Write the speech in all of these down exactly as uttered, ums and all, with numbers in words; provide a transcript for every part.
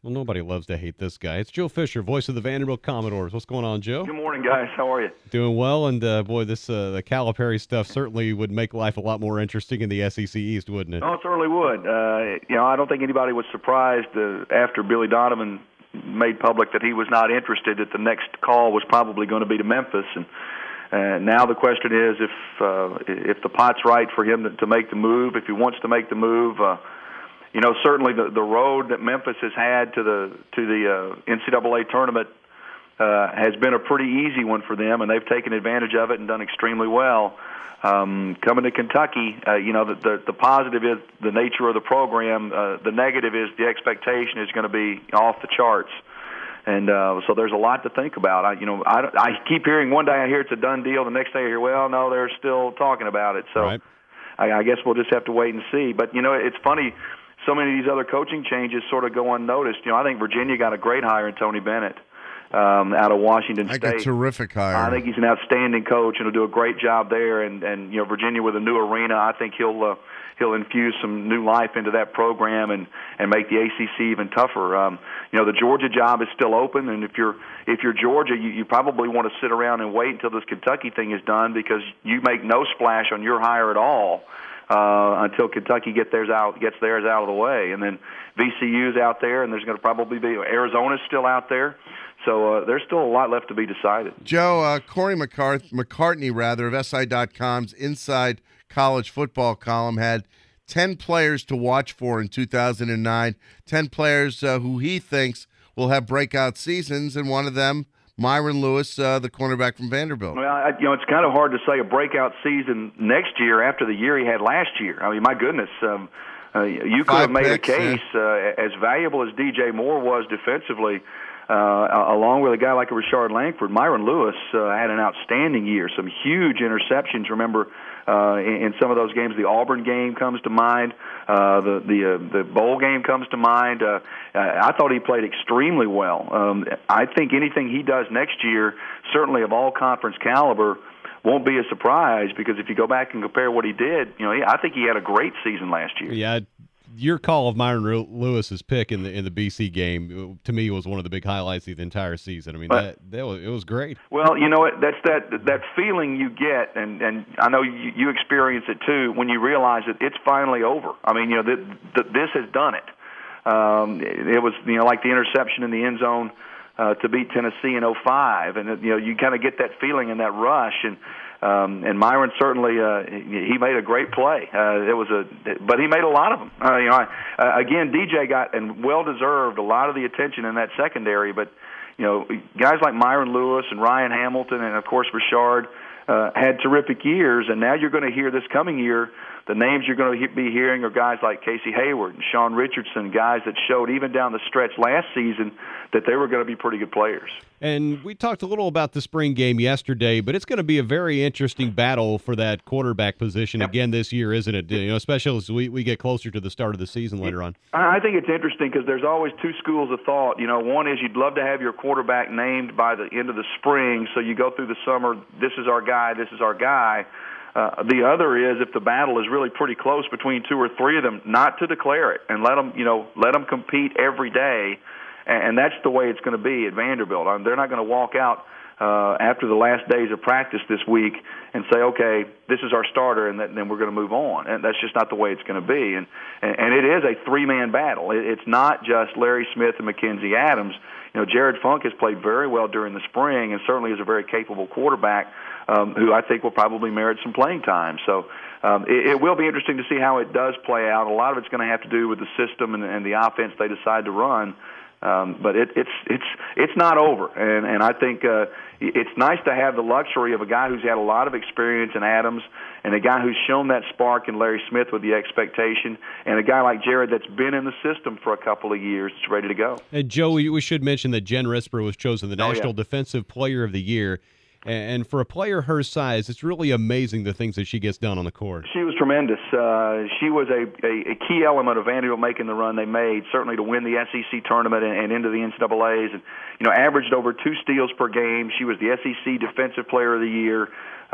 Well, nobody loves to hate this guy. It's Joe Fisher, voice of the Vanderbilt Commodores. What's going on, Joe? Good morning, guys. How are you? Doing well, and uh, boy, this uh, the Calipari stuff certainly would make life a lot more interesting in the S E C East, wouldn't it? Oh, it certainly would. Uh, you know, I don't think anybody was surprised uh, after Billy Donovan made public that he was not interested, that the next call was probably going to be to Memphis. And uh, now the question is if uh, if the pot's right for him to, to make the move, if he wants to make the move. Uh, You know, certainly the the road that Memphis has had to the to the uh, N C double A tournament uh, has been a pretty easy one for them, and they've taken advantage of it and done extremely well. Um, coming to Kentucky, uh, you know, the, the the positive is the nature of the program. Uh, the negative is the expectation is going to be off the charts, and uh, so there's a lot to think about. I, you know, I, I keep hearing one day I hear it's a done deal, the next day I hear, well, no, they're still talking about it. So right. I, I guess we'll just have to wait and see. But you know, it's funny. So many of these other coaching changes sort of go unnoticed. You know, I think Virginia got a great hire in Tony Bennett um, out of Washington Like State. a terrific hire. I think he's an outstanding coach and will do a great job there. And, and you know, Virginia with a new arena, I think he'll uh, he'll infuse some new life into that program and, and make the A C C even tougher. Um, you know, the Georgia job is still open, and if you're if you're Georgia, you, you probably want to sit around and wait until this Kentucky thing is done, because you make no splash on your hire at all. Uh, until Kentucky get theirs out, gets theirs out of the way. And then V C U's out there, and there's going to probably be Arizona's still out there. So uh, there's still a lot left to be decided. Joe, uh, Corey McCarth- McCartney, rather, of S I dot com's Inside College Football column had ten players to watch for in two thousand nine, ten players uh, who he thinks will have breakout seasons, and one of them, Myron Lewis, uh, the cornerback from Vanderbilt. Well, I, you know, it's kind of hard to say a breakout season next year after the year he had last year. I mean, my goodness, um, uh, you could Five have made picks, a case yeah. uh, as valuable as D J Moore was defensively, uh, along with a guy like a Richard Langford. Myron Lewis uh, had an outstanding year, some huge interceptions. Remember, uh, in, in some of those games, the Auburn game comes to mind. Uh, the the uh, the bowl game comes to mind. Uh, I thought he played extremely well. Um, I think anything he does next year, certainly of all conference caliber, won't be a surprise, because if you go back and compare what he did, you know, he, I think he had a great season last year. Yeah, your call of Myron Lewis's pick in the in the B C game, to me, was one of the big highlights of the entire season. I mean, But, that, that was, it was great. Well, you know what? That's that that feeling you get, and, and I know you, you experience it too, when you realize that it's finally over. I mean, you know, that, that this has done it. Um, it. It was, you know, like the interception in the end zone uh, to beat Tennessee in oh five, and you know, you kind of get that feeling and that rush, and. Um, and Myron certainly uh, he made a great play. Uh, it was a, but he made a lot of them. Uh, you know, I, uh, again, D J got, and well deserved, a lot of the attention in that secondary. But you know, guys like Myron Lewis and Ryan Hamilton, and of course Richard, uh, had terrific years. And now you're going to hear this coming year. The names you're going to be hearing are guys like Casey Hayward and Sean Richardson, guys that showed even down the stretch last season that they were going to be pretty good players. And we talked a little about the spring game yesterday, but it's going to be a very interesting battle for that quarterback position yep. again this year, isn't it? You know, especially as we, we get closer to the start of the season later on. I think it's interesting because there's always two schools of thought. You know, one is you'd love to have your quarterback named by the end of the spring, so you go through the summer, this is our guy, this is our guy. Uh, the other is, if the battle is really pretty close between two or three of them, not to declare it and let them, you know, let them compete every day, and, and that's the way it's going to be at Vanderbilt. I mean, they're not going to walk out uh, after the last days of practice this week and say, okay, this is our starter, and, that, and then we're going to move on. And that's just not the way it's going to be. And, and and it is a three-man battle. It, it's not just Larry Smith and Mackenzie Adams. You know, Jared Funk has played very well during the spring and certainly is a very capable quarterback um, who I think will probably merit some playing time. So um, it, it will be interesting to see how it does play out. A lot of it's going to have to do with the system and, and the offense they decide to run. Um, but it, it's it's it's not over, and and I think uh, it's nice to have the luxury of a guy who's had a lot of experience in Adams, and a guy who's shown that spark in Larry Smith with the expectation, and a guy like Jared that's been in the system for a couple of years, that's ready to go. And Joe, we should mention that Jen Risper was chosen the National oh, yeah. Defensive Player of the Year. And for a player her size, it's really amazing the things that she gets done on the court. She was tremendous. Uh, she was a, a, a key element of Vanderbilt making the run they made, certainly to win the S E C tournament and, and into the N C double A's. And, you know, averaged over two steals per game. She was the S E C Defensive Player of the Year.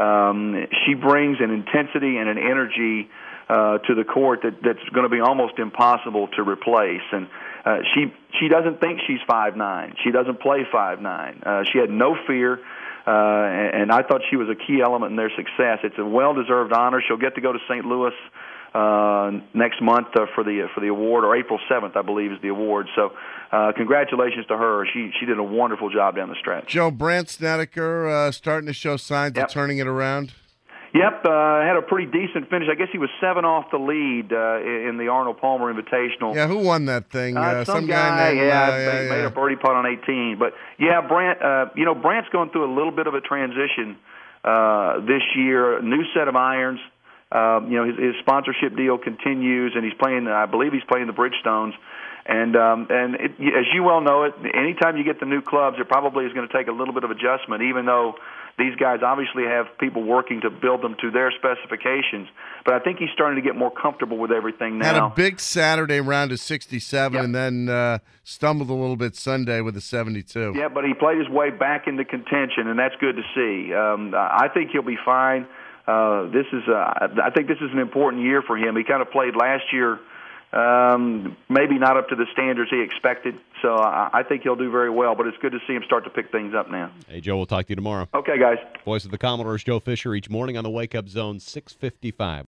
Um, she brings an intensity and an energy uh, to the court that, that's going to be almost impossible to replace. And uh, she she doesn't think she's five nine. She doesn't play five nine. Uh, she had no fear. Uh, and, and I thought she was a key element in their success. It's a well-deserved honor. She'll get to go to Saint Louis uh, next month uh, for the for the award, or April seventh, I believe, is the award. So, uh, congratulations to her. She she did a wonderful job down the stretch. Joe, Brant Snedeker uh, starting to show signs Yep. of turning it around. Yep, uh, had a pretty decent finish. I guess he was seven off the lead uh, in the Arnold Palmer Invitational. Yeah, who won that thing? Uh, Uh, some, some guy, named, yeah, uh, made, yeah, made yeah. a birdie putt on eighteen. But yeah, Brant, uh, you know, Brant's going through a little bit of a transition uh, this year. A new set of irons. Uh, you know, his, his sponsorship deal continues, and he's playing. I believe he's playing the Bridgestones. And um, and it, as you well know, it anytime you get the new clubs, it probably is going to take a little bit of adjustment, even though these guys obviously have people working to build them to their specifications. But I think he's starting to get more comfortable with everything now. Had a big Saturday round of sixty-seven, Yep. and then uh, stumbled a little bit Sunday with a seventy-two. Yeah, but he played his way back into contention, and that's good to see. Um, I think he'll be fine. Uh, this is, uh, I think this is an important year for him. He kind of played last year, um, maybe not up to the standards he expected. So I, I think he'll do very well. But it's good to see him start to pick things up now. Hey, Joe, we'll talk to you tomorrow. Okay, guys. Voice of the Commodores, Joe Fisher, each morning on the Wake Up Zone, six fifty-five.